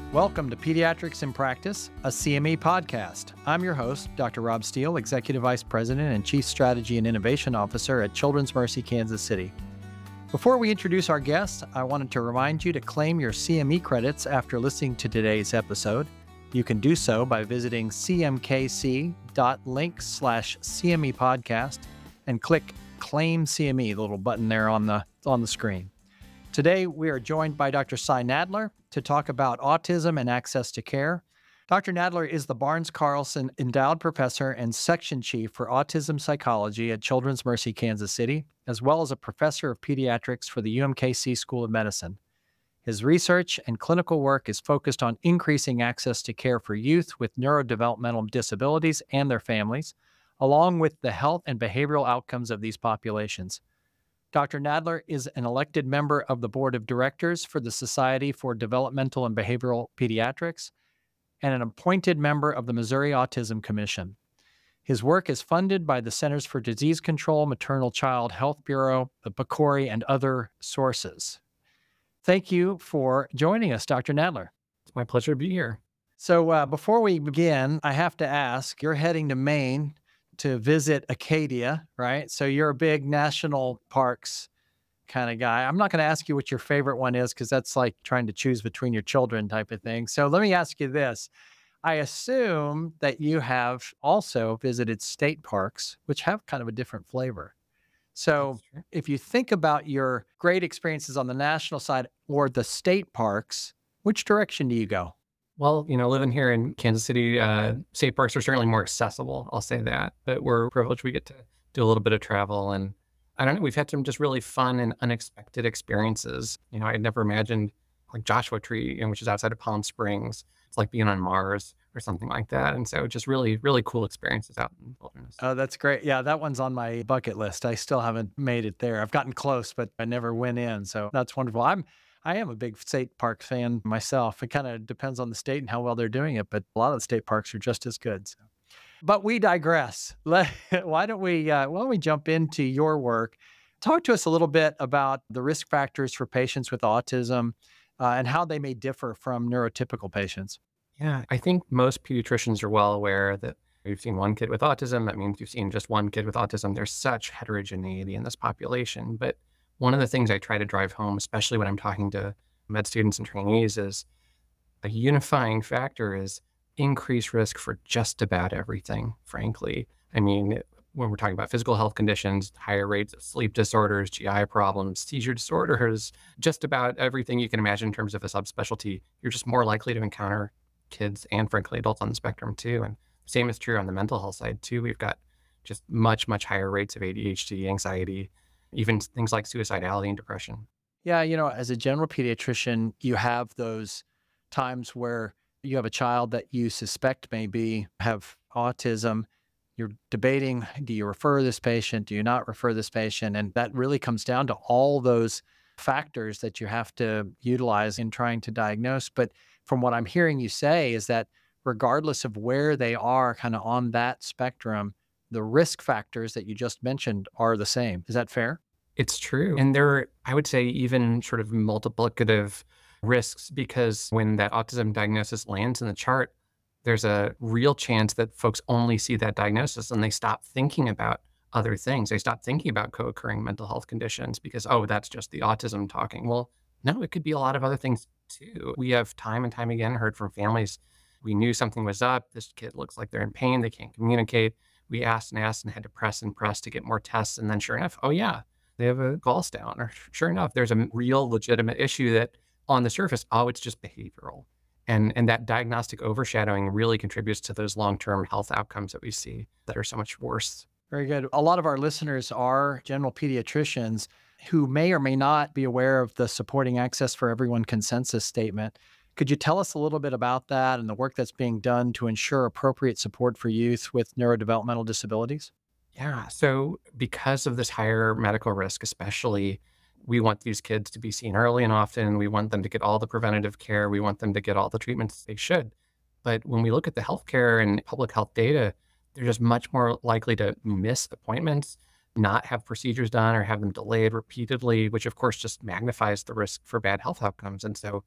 Welcome to Pediatrics in Practice, a CME podcast. I'm your host, Dr. Rob Steele, Executive Vice President and Chief Strategy and Innovation Officer at Children's Mercy Kansas City. Before we introduce our guest, I wanted to remind you to claim your CME credits after listening to today's episode. You can do so by visiting cmkc.link/CME podcast and click Claim CME, the little button there on the screen. Today, we are joined by Dr. Cy Nadler to talk about autism and access to care. Dr. Nadler is the Barnes Carlson Endowed Professor and Section Chief for Autism Psychology at Children's Mercy Kansas City, as well as a Professor of Pediatrics for the UMKC School of Medicine. His research and clinical work is focused on increasing access to care for youth with neurodevelopmental disabilities and their families, along with the health and behavioral outcomes of these populations. Dr. Nadler is an elected member of the Board of Directors for the Society for Developmental and Behavioral Pediatrics and an appointed member of the Missouri Autism Commission. His work is funded by the Centers for Disease Control, Maternal Child Health Bureau, the PCORI, and other sources. Thank you for joining us, Dr. Nadler. It's my pleasure to be here. So before we begin, I have to ask, you're heading to Maine to visit Acadia, right? So you're a big national parks kind of guy. I'm not going to ask you what your favorite one is because that's like trying to choose between your children type of thing. So let me ask you this. I assume that you have also visited state parks, which have kind of a different flavor. So if you think about your great experiences on the national side or the state parks, which direction do you go? Well, living here in Kansas City, state parks are certainly more accessible. I'll say that. But we're privileged. We get to do a little bit of travel. And I don't know, we've had some just really fun and unexpected experiences. I had never imagined like Joshua Tree, which is outside of Palm Springs. It's like being on Mars or something like that. And so just really, really cool experiences out in the wilderness. Oh, that's great. Yeah, that one's on my bucket list. I still haven't made it there. I've gotten close, but I never went in. So that's wonderful. I am a big state park fan myself. It kind of depends on the state and how well they're doing it, but a lot of the state parks are just as good. So. But we digress. Why don't we jump into your work? Talk to us a little bit about the risk factors for patients with autism and how they may differ from neurotypical patients. Yeah, I think most pediatricians are well aware that you've seen one kid with autism. That means you've seen just one kid with autism. There's such heterogeneity in this population. But one of the things I try to drive home, especially when I'm talking to med students and trainees, is a unifying factor is increased risk for just about everything, frankly. I mean, when we're talking about physical health conditions, higher rates of sleep disorders, GI problems, seizure disorders, just about everything you can imagine in terms of a subspecialty, you're just more likely to encounter kids and frankly adults on the spectrum too. And same is true on the mental health side too. We've got just much, much higher rates of ADHD, anxiety, even things like suicidality and depression. Yeah, as a general pediatrician, you have those times where you have a child that you suspect may have autism. You're debating, do you refer this patient? Do you not refer this patient? And that really comes down to all those factors that you have to utilize in trying to diagnose. But from what I'm hearing you say is that regardless of where they are kind of on that spectrum, the risk factors that you just mentioned are the same. Is that fair? It's true. And there are, I would say, even sort of multiplicative risks because when that autism diagnosis lands in the chart, there's a real chance that folks only see that diagnosis and they stop thinking about other things. They stop thinking about co-occurring mental health conditions because, that's just the autism talking. Well, no, it could be a lot of other things too. We have time and time again heard from families, we knew something was up. This kid looks like they're in pain. They can't communicate. We asked and asked and had to press and press to get more tests. And then sure enough, they have a gallstone. Or sure enough, there's a real legitimate issue that on the surface, it's just behavioral. And that diagnostic overshadowing really contributes to those long-term health outcomes that we see that are so much worse. Very good. A lot of our listeners are general pediatricians who may or may not be aware of the Supporting Access for Everyone consensus statement. Could you tell us a little bit about that and the work that's being done to ensure appropriate support for youth with neurodevelopmental disabilities? Yeah. So because of this higher medical risk, especially, we want these kids to be seen early and often. We want them to get all the preventative care. We want them to get all the treatments they should. But when we look at the healthcare and public health data, they're just much more likely to miss appointments, not have procedures done or have them delayed repeatedly, which of course just magnifies the risk for bad health outcomes. And so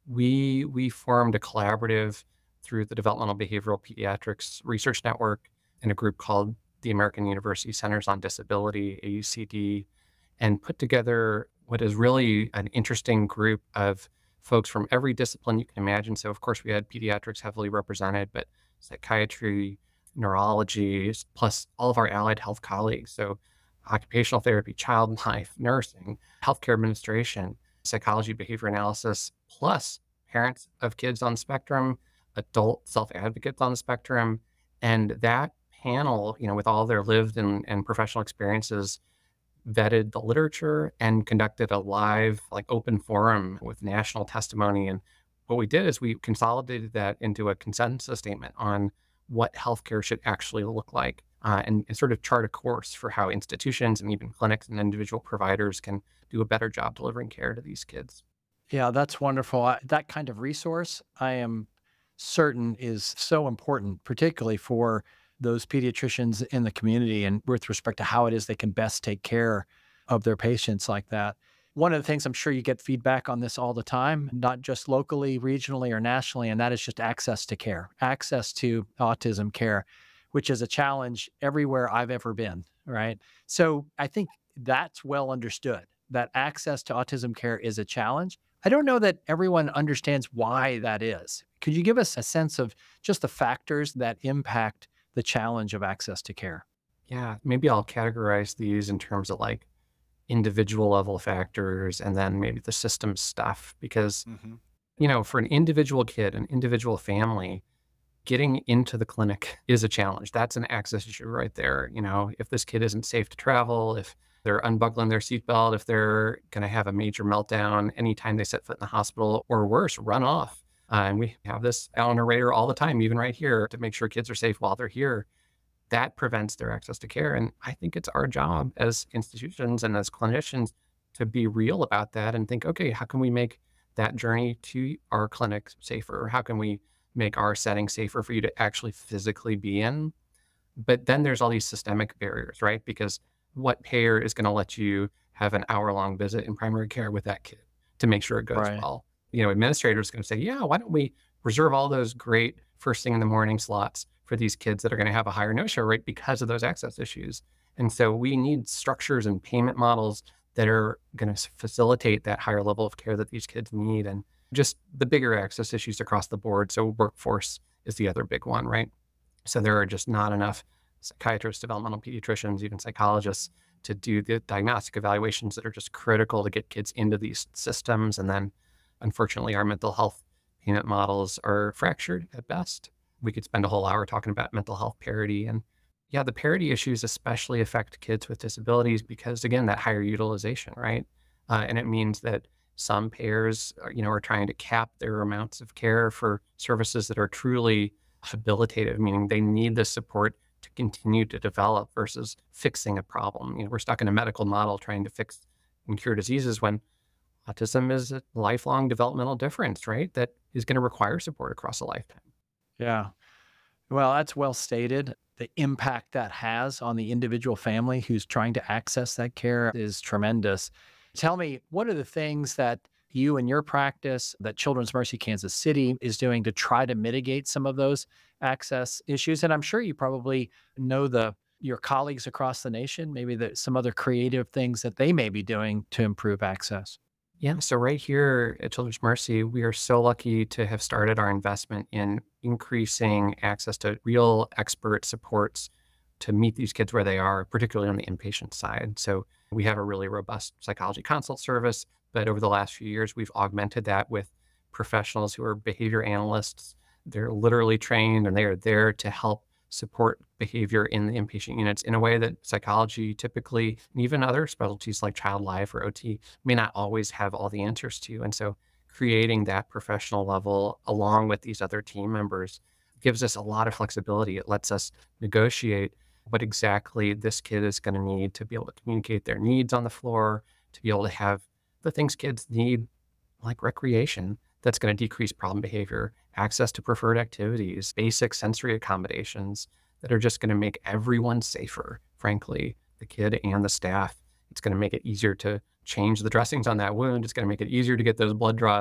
we formed a collaborative through the Developmental Behavioral Pediatrics Research Network and a group called the American University Centers on Disability, AUCD, and put together what is really an interesting group of folks from every discipline you can imagine. So, of course, we had pediatrics heavily represented, but psychiatry, neurology, plus all of our allied health colleagues. So, occupational therapy, child life, nursing, healthcare administration, psychology, behavior analysis, plus parents of kids on the spectrum, adult self advocates on the spectrum. And that panel, with all their lived and professional experiences, vetted the literature and conducted a live, like open forum with national testimony. And what we did is we consolidated that into a consensus statement on what healthcare should actually look like, and sort of chart a course for how institutions and even clinics and individual providers can do a better job delivering care to these kids. Yeah, that's wonderful. That kind of resource, I am certain, is so important, particularly for those pediatricians in the community and with respect to how it is they can best take care of their patients like that. One of the things I'm sure you get feedback on this all the time, not just locally, regionally, or nationally, and that is just access to care, access to autism care, which is a challenge everywhere I've ever been, right? So I think that's well understood that access to autism care is a challenge. I don't know that everyone understands why that is. Could you give us a sense of just the factors that impact the challenge of access to care? Yeah, maybe I'll categorize these in terms of like individual level factors and then maybe the system stuff. Because, Hmm. for an individual kid, an individual family, getting into the clinic is a challenge. That's an access issue right there. If this kid isn't safe to travel, if they're unbuckling their seatbelt, if they're going to have a major meltdown anytime they set foot in the hospital, or worse, run off. And we have this on our radar all the time, even right here, to make sure kids are safe while they're here. That prevents their access to care. And I think it's our job as institutions and as clinicians to be real about that and think, okay, how can we make that journey to our clinic safer? How can we make our setting safer for you to actually physically be in? But then there's all these systemic barriers, right? Because what payer is going to let you have an hour-long visit in primary care with that kid to make sure it goes Right. well? Administrators going to say, yeah, why don't we reserve all those great first thing in the morning slots for these kids that are going to have a higher no-show rate because of those access issues? And so we need structures and payment models that are going to facilitate that higher level of care that these kids need, and just the bigger access issues across the board. So workforce is the other big one, right? So there are just not enough psychiatrists, developmental pediatricians, even psychologists to do the diagnostic evaluations that are just critical to get kids into these systems. And then, unfortunately, our mental health payment models are fractured at best. We could spend a whole hour talking about mental health parity. And yeah, the parity issues especially affect kids with disabilities because, again, that higher utilization, right? And it means that some payers, are trying to cap their amounts of care for services that are truly habilitative, meaning they need the support to continue to develop versus fixing a problem. We're stuck in a medical model trying to fix and cure diseases when autism is a lifelong developmental difference, right? That is going to require support across a lifetime. Yeah. Well, that's well stated. The impact that has on the individual family who's trying to access that care is tremendous. Tell me, what are the things that you and your practice, that Children's Mercy Kansas City is doing to try to mitigate some of those access issues? And I'm sure you probably know your colleagues across the nation, maybe some other creative things that they may be doing to improve access. Yeah. So right here at Children's Mercy, we are so lucky to have started our investment in increasing access to real expert supports to meet these kids where they are, particularly on the inpatient side. So we have a really robust psychology consult service, but over the last few years, we've augmented that with professionals who are behavior analysts. They're literally trained and they are there to help support behavior in the inpatient units in a way that psychology typically, and even other specialties like child life or OT, may not always have all the answers to. And so creating that professional level along with these other team members gives us a lot of flexibility. It lets us negotiate what exactly this kid is going to need to be able to communicate their needs on the floor, to be able to have the things kids need, like recreation, that's going to decrease problem behavior, access to preferred activities, basic sensory accommodations that are just going to make everyone safer, frankly, the kid and the staff. It's going to make it easier to change the dressings on that wound. It's going to make it easier to get those blood draws.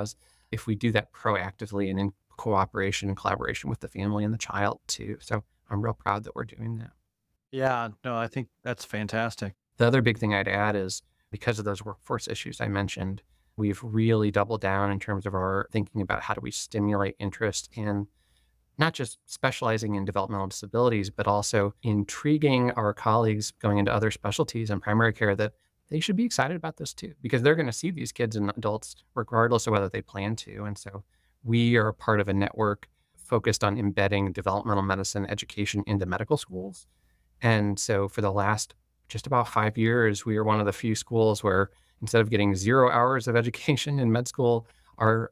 if we do that proactively and in cooperation and collaboration with the family and the child too. So I'm real proud that we're doing that. Yeah, no, I think that's fantastic. The other big thing I'd add is because of those workforce issues I mentioned, we've really doubled down in terms of our thinking about how do we stimulate interest in not just specializing in developmental disabilities, but also intriguing our colleagues going into other specialties in primary care that they should be excited about this too, because they're going to see these kids and adults regardless of whether they plan to. And so we are part of a network focused on embedding developmental medicine education into medical schools. And so for the last just about 5 years, we are one of the few schools where instead of getting 0 hours of education in med school, our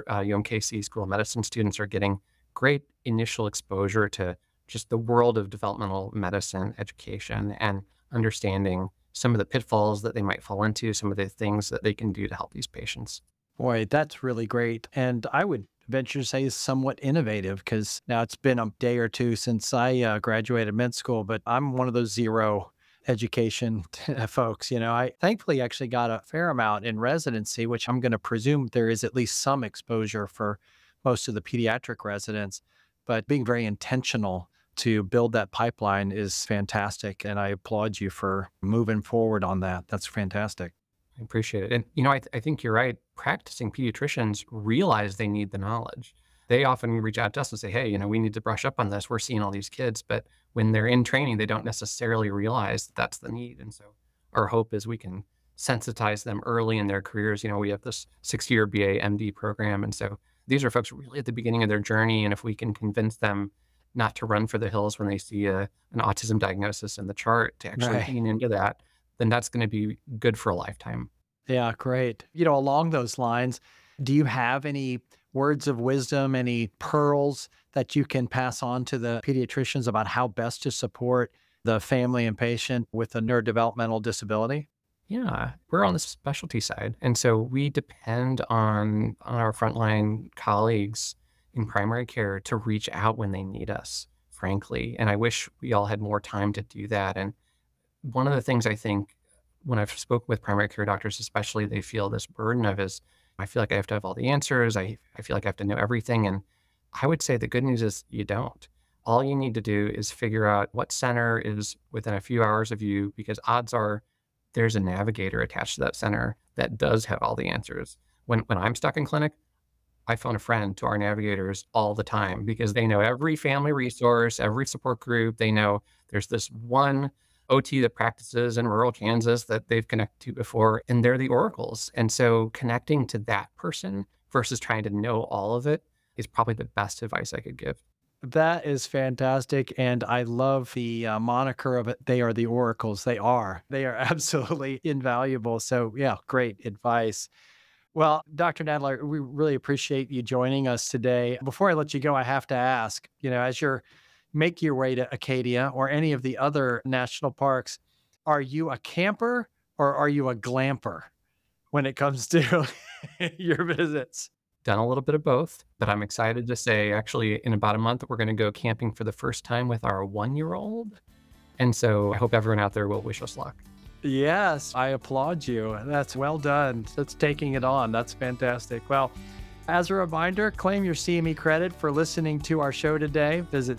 UMKC School of Medicine students are getting great initial exposure to just the world of developmental medicine education and understanding some of the pitfalls that they might fall into, some of the things that they can do to help these patients. Boy, that's really great. And I would venture to say somewhat innovative because now it's been a day or two since I graduated med school, but I'm one of those zero education folks. I thankfully actually got a fair amount in residency, which I'm going to presume there is at least some exposure for most of the pediatric residents. But being very intentional to build that pipeline is fantastic. And I applaud you for moving forward on that. That's fantastic. I appreciate it. And, I think you're right. Practicing pediatricians realize they need the knowledge. They often reach out to us and say, hey, we need to brush up on this. We're seeing all these kids. But when they're in training, they don't necessarily realize that that's the need. And so our hope is we can sensitize them early in their careers. We have this 6-year BA MD program. And so these are folks really at the beginning of their journey. And if we can convince them not to run for the hills when they see an autism diagnosis in the chart, to actually lean into that, then that's going to be good for a lifetime. Yeah, great. Along those lines, do you have any words of wisdom, any pearls that you can pass on to the pediatricians about how best to support the family and patient with a neurodevelopmental disability? Yeah, we're on the specialty side. And so we depend on our frontline colleagues in primary care to reach out when they need us, frankly. And I wish we all had more time to do that. And one of the things I think when I've spoken with primary care doctors, especially, they feel this burden of is, I feel like I have to have all the answers. I feel like I have to know everything. And I would say the good news is you don't. All you need to do is figure out what center is within a few hours of you, because odds are there's a navigator attached to that center that does have all the answers. When I'm stuck in clinic, I phone a friend to our navigators all the time because they know every family resource, every support group. They know there's this one OT that practices in rural Kansas that they've connected to before, and they're the oracles. And so connecting to that person versus trying to know all of it is probably the best advice I could give. That is fantastic. And I love the moniker of it. They are the oracles. They are. They are absolutely invaluable. So, yeah, great advice. Well, Dr. Nadler, we really appreciate you joining us today. Before I let you go, I have to ask, as you're make your way to Acadia or any of the other national parks, are you a camper or are you a glamper when it comes to your visits? Done a little bit of both, but I'm excited to say actually in about a month, we're going to go camping for the first time with our 1-year-old. And so I hope everyone out there will wish us luck. Yes, I applaud you. That's well done. That's taking it on. That's fantastic. Well, as a reminder, claim your CME credit for listening to our show today. Visit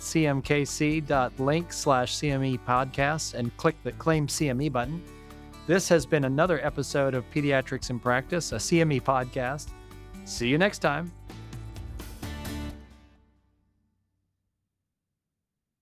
cmkc.link/CME podcasts and click the Claim CME button. This has been another episode of Pediatrics in Practice, a CME podcast. See you next time.